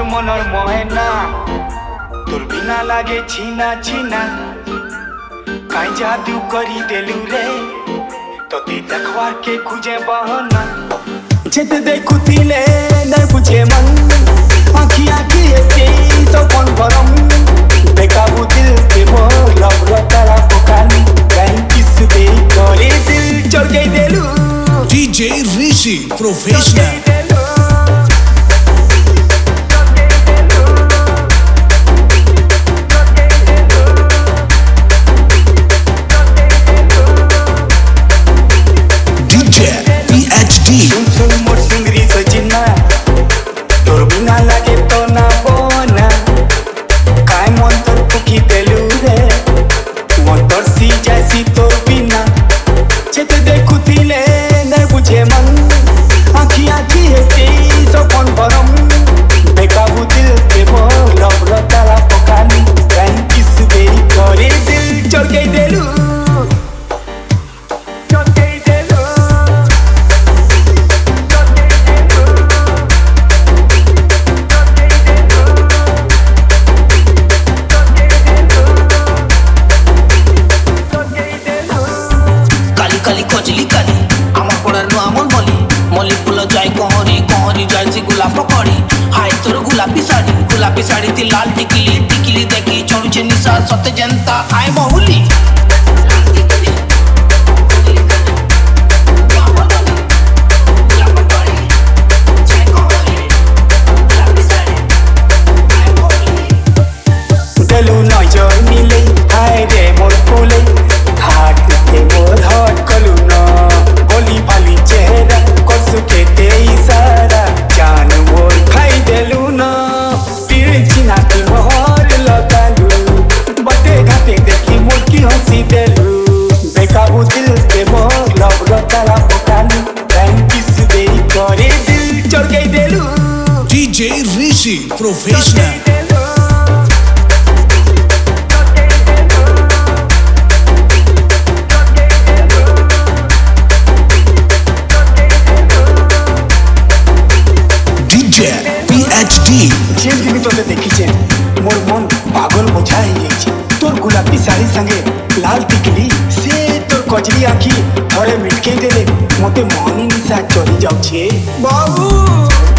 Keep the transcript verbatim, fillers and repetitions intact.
मनर महेना तोर बिना लागे छीना छीना काई जादू करी देलू रे तोते देखवार के खुजे बहाना छेत देखुतिले न बुझे मन आँखियाँ की ऐसे सपन भरम बेकाबू दिल के मोर रब रतरा पोकाली कहीं किस दे करे दिल चढ़ गई देलू D J Rishi Professional D J P H D सुन सुन मोर सुंदरी सजना तोर बिना लागे तो ना बोना काय मन तोर पुकी देलू रे मन तोर सी जैसी तोर बिना छेत देखुतिले न बुझे मन आँखियाँ की ऐसी सपन भरम बेकाबू दिल के मोर रब रतरा पोकाली कहीं किस दे करे दिल चढ़ गई देलू चढ़ गई देलू काली काली कजली काली आम पड़ार नु आमर मली मल्ली फुल जाए कहरी कहरी जाए से गोलाप कड़ी हाय तोर गुलाबी साड़ी गुलाबी साड़ी ती लाल टिकली टिकली देखी चढ़ुचे निशा सत्य जनता आए बहुली देलू नजर मिले हाय रे मोर फूले हाथ के मोर हट कलू न बोली भाली चेहरा कस के ते इशारा जान मोर खाई देलू न पीर चिना दिल मोहर लगालू बटे घाटे देखी मोर की हंसी देलू बेकाबू दिल के मोर रब रतरा पोकाली कहीं किस दे करे दिल चढ़ गई देलू D J Rishi Professional D J P H D जेन दिन तोते देखिछे मोर मन पागल बोझा ही जाइछे तोर गुलाबी साड़ी संगे लाल टिकली से तोर कजली आँखी थोड़े मिटके देले मते मोहनी निशा चढ़ी जाउछे बाबू।